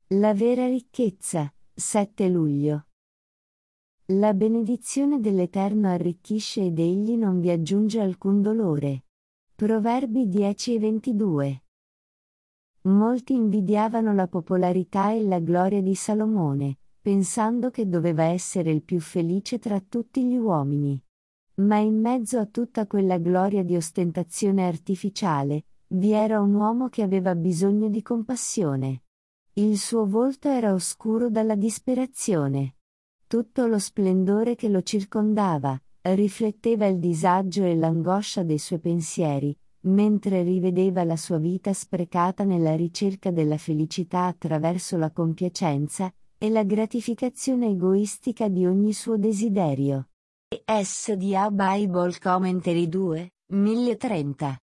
La vera ricchezza, 7 luglio. La benedizione dell'Eterno arricchisce ed egli non vi aggiunge alcun dolore. Proverbi 10:22. Molti invidiavano la popolarità e la gloria di Salomone, pensando che doveva essere il più felice tra tutti gli uomini. Ma in mezzo a tutta quella gloria di ostentazione artificiale, vi era un uomo che aveva bisogno di compassione. Il suo volto era oscuro dalla disperazione. Tutto lo splendore che lo circondava rifletteva il disagio e l'angoscia dei suoi pensieri, mentre rivedeva la sua vita sprecata nella ricerca della felicità attraverso la compiacenza e la gratificazione egoistica di ogni suo desiderio. SDA Bible Commentary 2, 1030.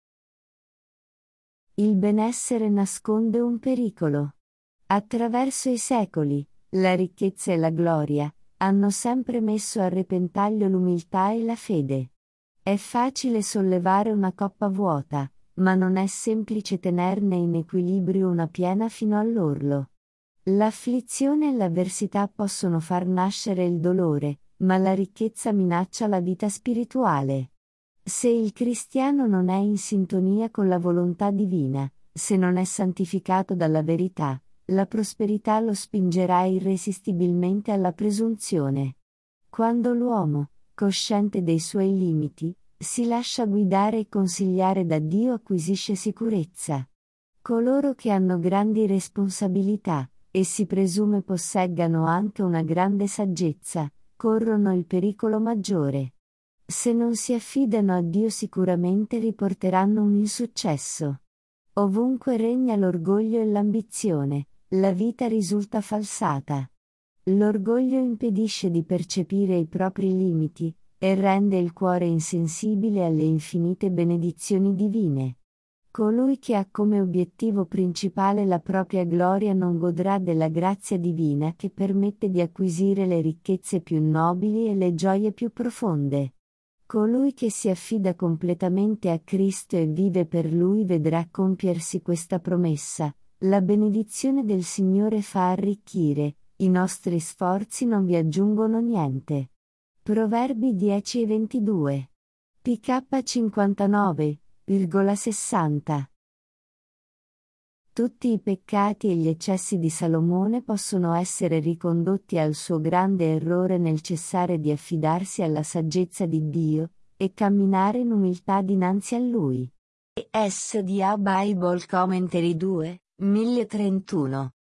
Il benessere nasconde un pericolo. Attraverso i secoli, la ricchezza e la gloria hanno sempre messo a repentaglio l'umiltà e la fede. È facile sollevare una coppa vuota, ma non è semplice tenerne in equilibrio una piena fino all'orlo. L'afflizione e l'avversità possono far nascere il dolore, ma la ricchezza minaccia la vita spirituale. Se il cristiano non è in sintonia con la volontà divina, se non è santificato dalla verità, la prosperità lo spingerà irresistibilmente alla presunzione. Quando l'uomo, cosciente dei suoi limiti, si lascia guidare e consigliare da Dio acquisisce sicurezza. Coloro che hanno grandi responsabilità, e si presume posseggano anche una grande saggezza, corrono il pericolo maggiore. Se non si affidano a Dio sicuramente riporteranno un insuccesso. Ovunque regna l'orgoglio e l'ambizione, la vita risulta falsata. L'orgoglio impedisce di percepire i propri limiti, e rende il cuore insensibile alle infinite benedizioni divine. Colui che ha come obiettivo principale la propria gloria non godrà della grazia divina che permette di acquisire le ricchezze più nobili e le gioie più profonde. Colui che si affida completamente a Cristo e vive per Lui vedrà compiersi questa promessa: la benedizione del Signore fa arricchire, i nostri sforzi non vi aggiungono niente. Proverbi 10:22. PK 59,60. Tutti i peccati e gli eccessi di Salomone possono essere ricondotti al suo grande errore nel cessare di affidarsi alla saggezza di Dio, e camminare in umiltà dinanzi a Lui. SDA Bible Commentary 2, 1031.